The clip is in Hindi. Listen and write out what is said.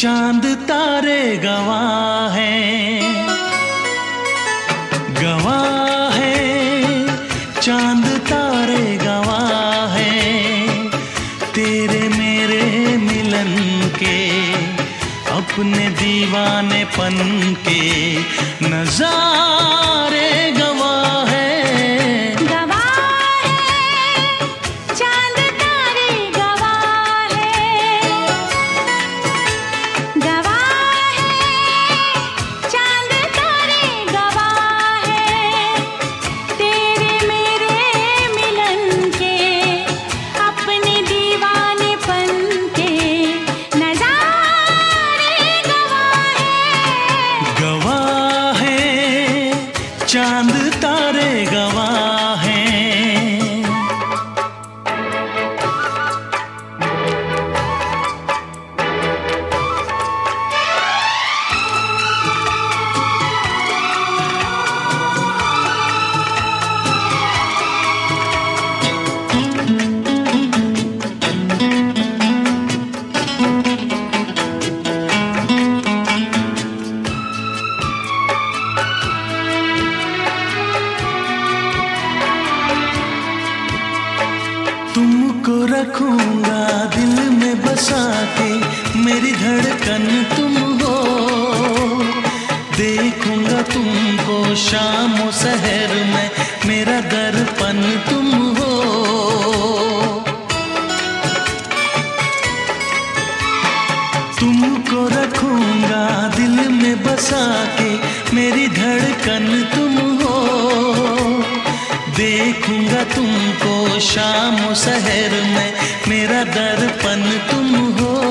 चांद तारे गवाह हैं, गवाह हैं, चांद तारे गवाह हैं तेरे मेरे मिलन के, अपने दीवानेपन के नजारे गवाह हैं। चांद तारे गवाह हैं। तुमको रखूंगा दिल में बसा के, मेरी धड़कन तुम हो, देखूंगा तुमको शाम और सहर में, मेरा दर्पण तुम हो। तुमको रखूंगा दिल में बसा के, मेरी धड़कन तुम हो, देखूंगा तुमको शाम और सहर में, मेरा दर्पण तुम हो।